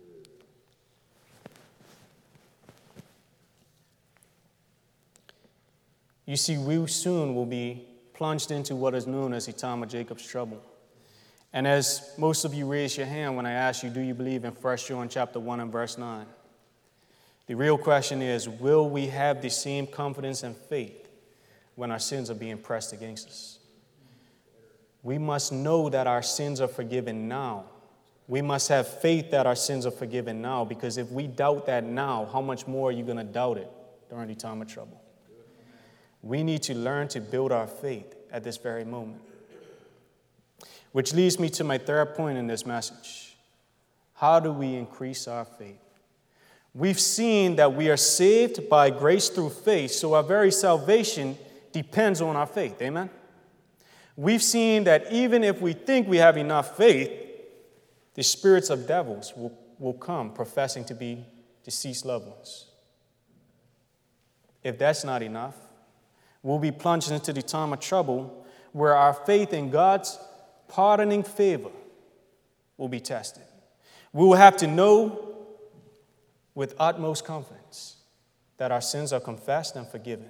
[SPEAKER 1] You see, we soon will be plunged into what is known as the time of Jacob's trouble. And as most of you raise your hand when I ask you, do you believe in First John chapter one and verse nine? The real question is, will we have the same confidence and faith when our sins are being pressed against us? We must know that our sins are forgiven now. We must have faith that our sins are forgiven now, because if we doubt that now, how much more are you going to doubt it during the time of trouble? We need to learn to build our faith at this very moment. Which leads me to my third point in this message. How do we increase our faith? We've seen that we are saved by grace through faith, so our very salvation depends on our faith. Amen? We've seen that even if we think we have enough faith, the spirits of devils will, will come professing to be deceased loved ones. If that's not enough, we'll be plunged into the time of trouble where our faith in God's pardoning favor will be tested. We will have to know with utmost confidence that our sins are confessed and forgiven.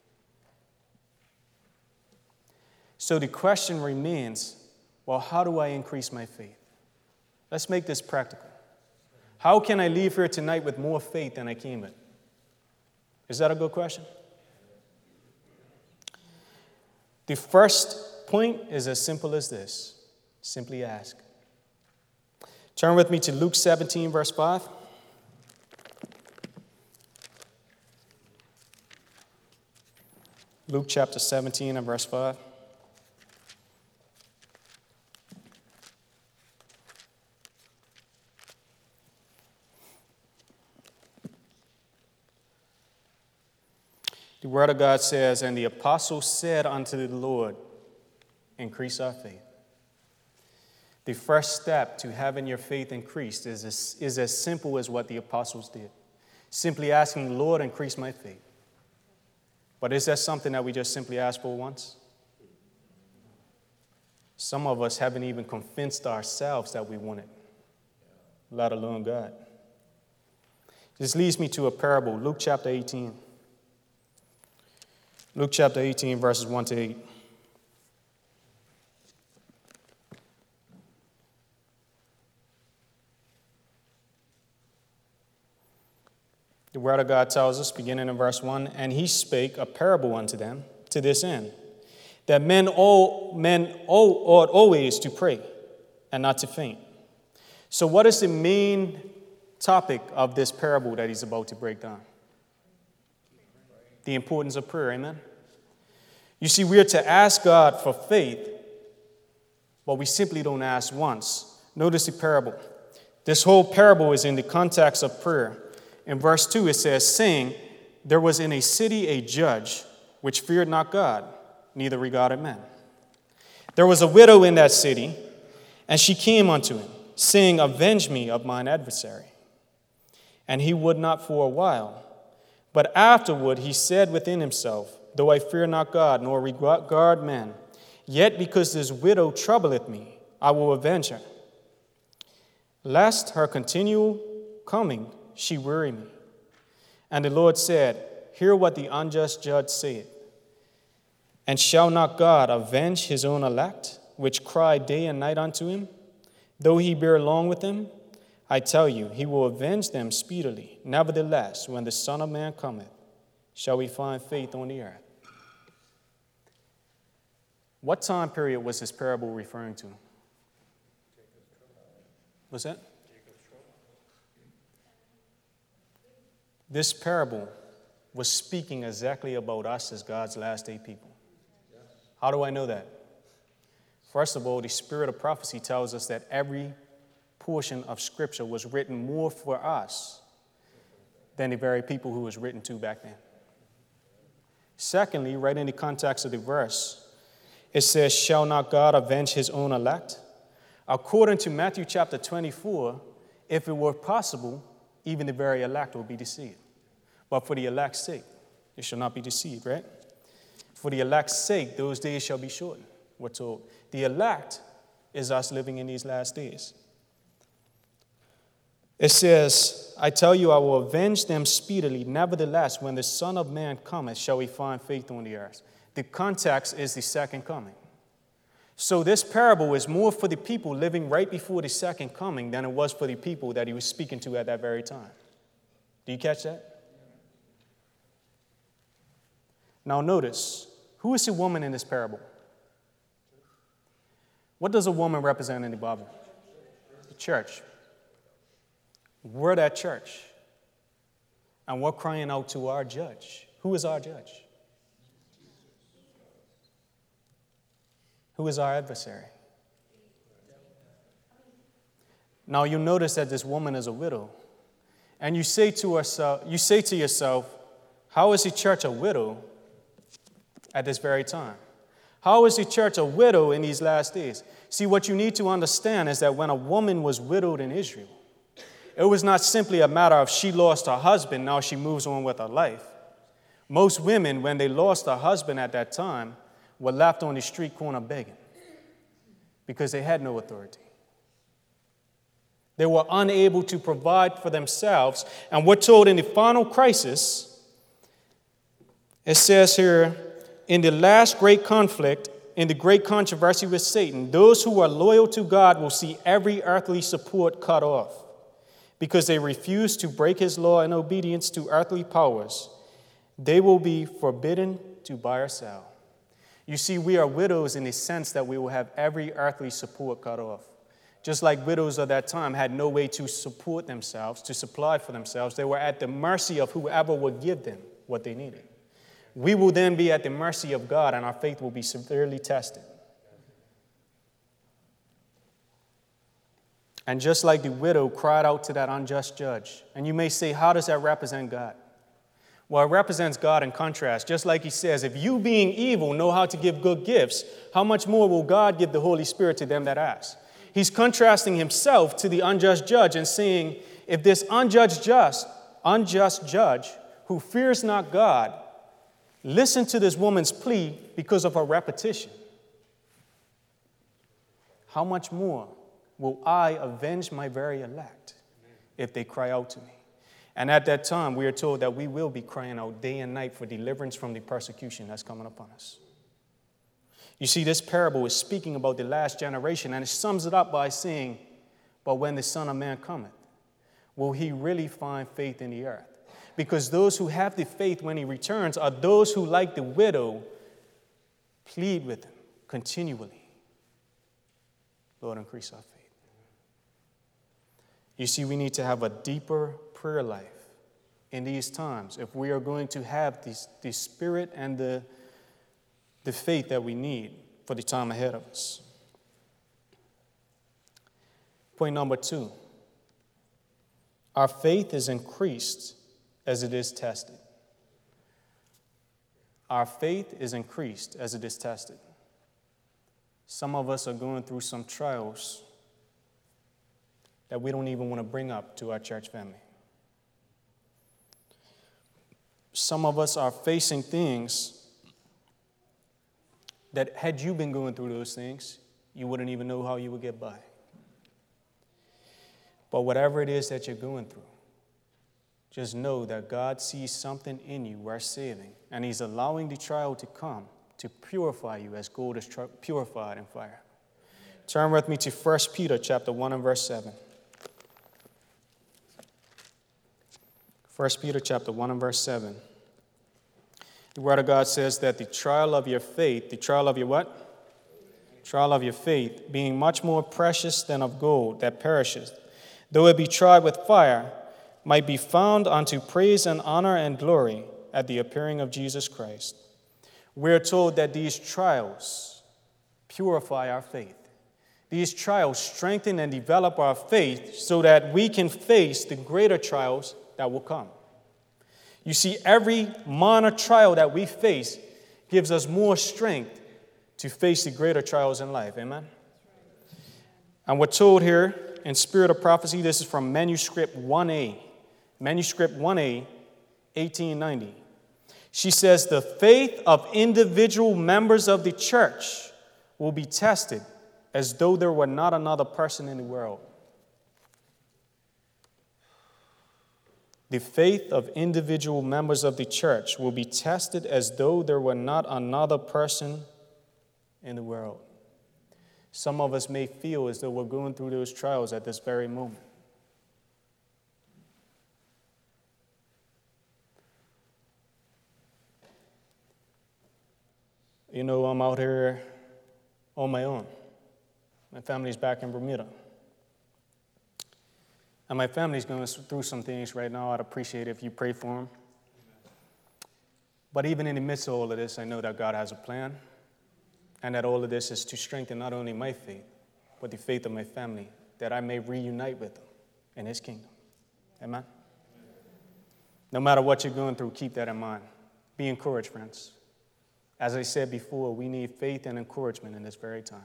[SPEAKER 1] So the question remains, well, how do I increase my faith? Let's make this practical. How can I leave here tonight with more faith than I came with? Is that a good question? The first point is as simple as this. Simply ask. Turn with me to Luke seventeen, verse five. Luke chapter seventeen and verse five. The word of God says, "And the apostles said unto the Lord, increase our faith." The first step to having your faith increased is as, is as simple as what the apostles did. Simply asking, "Lord, increase my faith." But is that something that we just simply ask for once? Some of us haven't even convinced ourselves that we want it, let alone God. This leads me to a parable, Luke chapter eighteen. Luke chapter eighteen, verses one to eight. The word of God tells us, beginning in verse one, "And he spake a parable unto them to this end, that men all men all, ought always to pray and not to faint." So what is the main topic of this parable that he's about to break down? The importance of prayer, amen? You see, we are to ask God for faith, but we simply don't ask once. Notice the parable. This whole parable is in the context of prayer. In verse two, it says, saying, "There was in a city a judge, which feared not God, neither regarded men. There was a widow in that city, and she came unto him, saying, Avenge me of mine adversary. And he would not for a while. But afterward he said within himself, Though I fear not God, nor regard men, yet because this widow troubleth me, I will avenge her, lest her continual coming she weary me. And the Lord said, Hear what the unjust judge saith. And shall not God avenge his own elect, which cry day and night unto him? Though he bear long with them, I tell you, he will avenge them speedily. Nevertheless, when the Son of Man cometh, shall we find faith on the earth?" What time period was this parable referring to? What's that? This parable was speaking exactly about us as God's last day people. How do I know that? First of all, the spirit of prophecy tells us that every portion of Scripture was written more for us than the very people who it was written to back then. Secondly, right in the context of the verse, it says, Shall not God avenge his own elect? According to Matthew chapter twenty-four, if it were possible, even the very elect will be deceived. But for the elect's sake, they shall not be deceived, right? For the elect's sake, those days shall be shortened, we're told. The elect is us living in these last days. It says, I tell you, I will avenge them speedily. Nevertheless, when the Son of Man cometh, shall he find faith on the earth. The context is the second coming. So this parable is more for the people living right before the second coming than it was for the people that he was speaking to at that very time. Do you catch that? Now notice, who is the woman in this parable? What does a woman represent in the Bible? The church. We're that church. And we're crying out to our judge. Who is our judge? Who is our adversary? Now you notice that this woman is a widow. And you say to yourself, you say to yourself, how is the church a widow at this very time? How is the church a widow in these last days? See, what you need to understand is that when a woman was widowed in Israel, it was not simply a matter of she lost her husband, now she moves on with her life. Most women, when they lost their husband at that time, were left on the street corner begging because they had no authority. They were unable to provide for themselves. And we're told in the final crisis, it says here, in the last great conflict, in the great controversy with Satan, those who are loyal to God will see every earthly support cut off because they refuse to break his law in obedience to earthly powers. They will be forbidden to buy or sell. You see, we are widows in the sense that we will have every earthly support cut off. Just like widows of that time had no way to support themselves, to supply for themselves, they were at the mercy of whoever would give them what they needed. We will then be at the mercy of God, and our faith will be severely tested. And just like the widow cried out to that unjust judge, and you may say, how does that represent God? Well, it represents God in contrast. Just like he says, if you being evil know how to give good gifts, how much more will God give the Holy Spirit to them that ask? He's contrasting himself to the unjust judge and saying, if this unjust just, unjust judge who fears not God, listen to this woman's plea because of her repetition, how much more will I avenge my very elect if they cry out to me? And at that time, we are told that we will be crying out day and night for deliverance from the persecution that's coming upon us. You see, this parable is speaking about the last generation, and it sums it up by saying, but when the Son of Man cometh, will he really find faith in the earth? Because those who have the faith when he returns are those who, like the widow, plead with him continually. Lord, increase our faith. You see, we need to have a deeper prayer life in these times if we are going to have the, the spirit and the, the faith that we need for the time ahead of us. Point number two, our faith is increased as it is tested. Our faith is increased as it is tested. Some of us are going through some trials that we don't even want to bring up to our church family. Some of us are facing things that had you been going through those things, you wouldn't even know how you would get by. But whatever it is that you're going through, just know that God sees something in you worth saving, and he's allowing the trial to come to purify you as gold is purified in fire. Turn with me to First Peter chapter one and verse seven. First Peter chapter one and verse seven. The Word of God says that the trial of your faith, the trial of your what? Trial of your faith, being much more precious than of gold that perisheth, though it be tried with fire, might be found unto praise and honor and glory at the appearing of Jesus Christ. We're told that these trials purify our faith. These trials strengthen and develop our faith so that we can face the greater trials that will come. You see, every minor trial that we face gives us more strength to face the greater trials in life. Amen? And we're told here in Spirit of Prophecy, this is from Manuscript one A. Manuscript one A, eighteen ninety. She says the faith of individual members of the church will be tested as though there were not another person in the world. The faith of individual members of the church will be tested as though there were not another person in the world. Some of us may feel as though we're going through those trials at this very moment. You know, I'm out here on my own. My family's back in Bermuda. And my family's going through some things right now. I'd appreciate it if you pray for them. But even in the midst of all of this, I know that God has a plan, and that all of this is to strengthen not only my faith, but the faith of my family, that I may reunite with them in His kingdom. Amen? No matter what you're going through, keep that in mind. Be encouraged, friends. As I said before, we need faith and encouragement in this very time.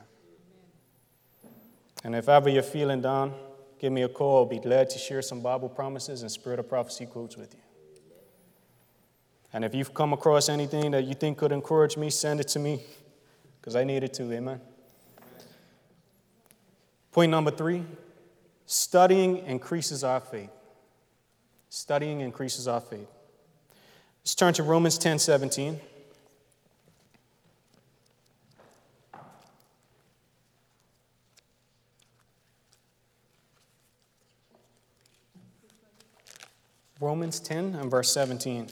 [SPEAKER 1] And if ever you're feeling down, give me a call. I'll be glad to share some Bible promises and Spirit of Prophecy quotes with you. And if you've come across anything that you think could encourage me, send it to me, because I need it too. Amen. Point number three, studying increases our faith. Studying increases our faith. Let's turn to Romans ten seventeen. Romans ten and verse seventeen.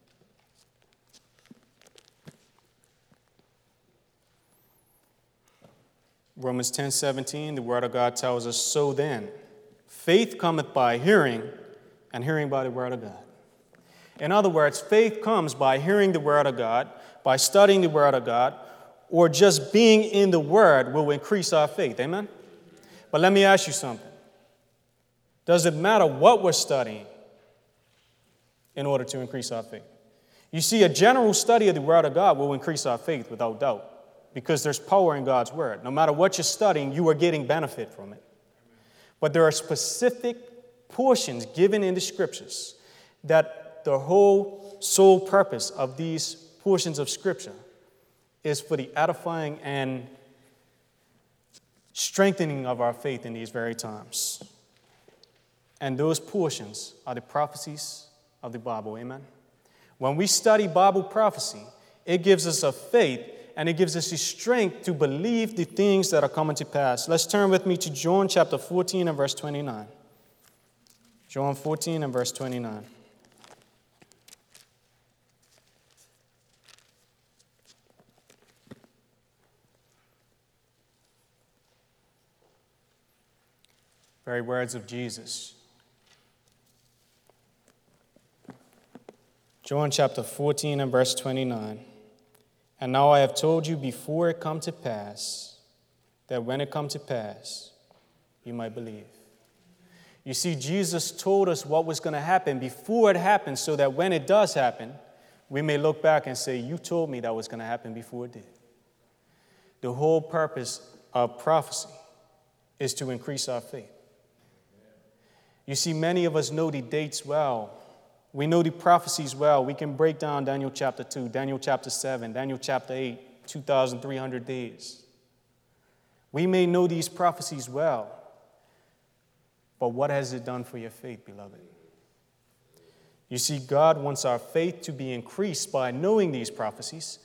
[SPEAKER 1] Romans ten seventeen, the Word of God tells us, so then, faith cometh by hearing, and hearing by the Word of God. In other words, faith comes by hearing the Word of God, by studying the Word of God, or just being in the Word will increase our faith. Amen? But let me ask you something. Does it matter what we're studying in order to increase our faith? You see, a general study of the Word of God will increase our faith without doubt, because there's power in God's Word. No matter what you're studying, you are getting benefit from it. But there are specific portions given in the Scriptures that the whole sole purpose of these portions of Scripture is for the edifying and strengthening of our faith in these very times. And those portions are the prophecies of the Bible. Amen? When we study Bible prophecy, it gives us a faith and it gives us the strength to believe the things that are coming to pass. Let's turn with me to John chapter fourteen and verse twenty-nine. John fourteen and verse twenty-nine. Very words of Jesus. John chapter fourteen and verse twenty-nine. And now I have told you before it come to pass, that when it come to pass, you might believe. You see, Jesus told us what was going to happen before it happened, so that when it does happen, we may look back and say, you told me that was going to happen before it did. The whole purpose of prophecy is to increase our faith. You see, many of us know the dates well. We know the prophecies well. We can break down Daniel chapter two, Daniel chapter seven, Daniel chapter eight, two thousand three hundred days. We may know these prophecies well, but what has it done for your faith, beloved? You see, God wants our faith to be increased by knowing these prophecies,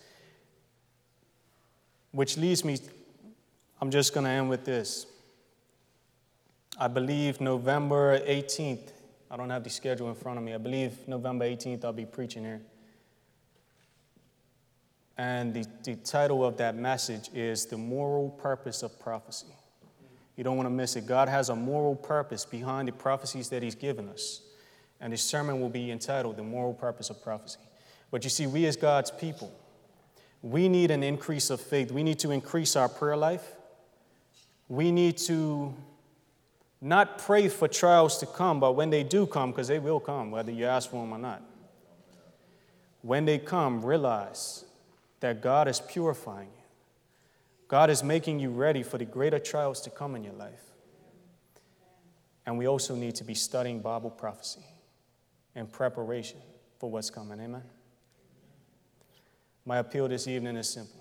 [SPEAKER 1] which leads me, I'm just going to end with this. I believe November eighteenth, I don't have the schedule in front of me. I believe November eighteenth I'll be preaching here. And the, the title of that message is The Moral Purpose of Prophecy. You don't want to miss it. God has a moral purpose behind the prophecies that He's given us. And the sermon will be entitled The Moral Purpose of Prophecy. But you see, we as God's people, we need an increase of faith. We need to increase our prayer life. We need to not pray for trials to come, but when they do come, because they will come, whether you ask for them or not. When they come, realize that God is purifying you. God is making you ready for the greater trials to come in your life. And we also need to be studying Bible prophecy in preparation for what's coming. Amen? My appeal this evening is simple.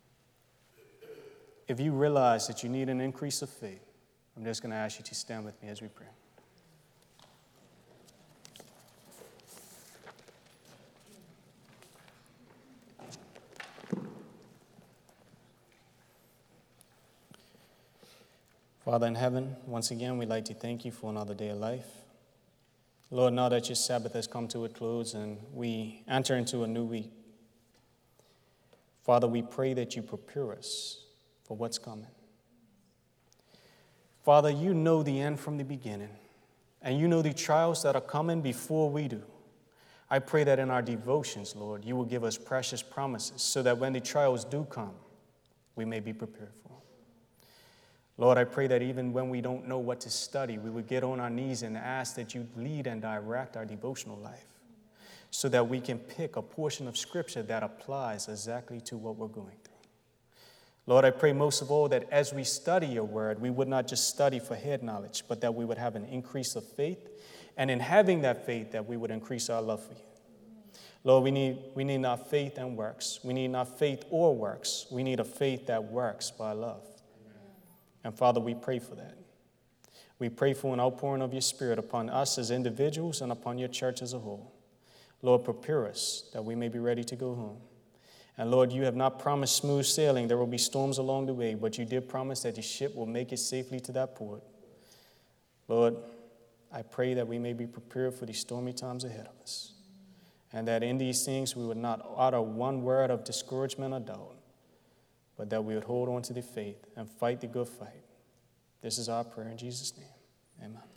[SPEAKER 1] If you realize that you need an increase of faith, I'm just going to ask you to stand with me as we pray. Father in heaven, once again, we'd like to thank you for another day of life. Lord, now that your Sabbath has come to a close and we enter into a new week, Father, we pray that you prepare us for what's coming. Father, you know the end from the beginning, and you know the trials that are coming before we do. I pray that in our devotions, Lord, you will give us precious promises so that when the trials do come, we may be prepared for them. Lord, I pray that even when we don't know what to study, we would get on our knees and ask that you lead and direct our devotional life so that we can pick a portion of Scripture that applies exactly to what we're going through. Lord, I pray most of all that as we study your word, we would not just study for head knowledge, but that we would have an increase of faith, and in having that faith, that we would increase our love for you. Lord, we need, we need not faith and works. We need not faith or works. We need a faith that works by love. And Father, we pray for that. We pray for an outpouring of your Spirit upon us as individuals and upon your church as a whole. Lord, prepare us that we may be ready to go home. And Lord, you have not promised smooth sailing. There will be storms along the way, but you did promise that the ship will make it safely to that port. Lord, I pray that we may be prepared for the stormy times ahead of us, and that in these things we would not utter one word of discouragement or doubt, but that we would hold on to the faith and fight the good fight. This is our prayer in Jesus' name. Amen.